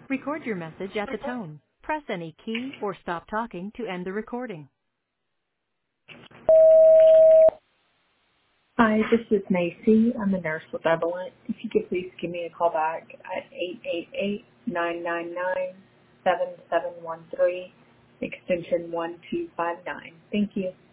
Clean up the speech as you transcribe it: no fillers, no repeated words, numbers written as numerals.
Record your message at the tone. Press any key or stop talking to end the recording. Hi, this is Macy. I'm a nurse with Evolent. If you could please give me a call back at 888-999-7713, extension 1259. Thank you.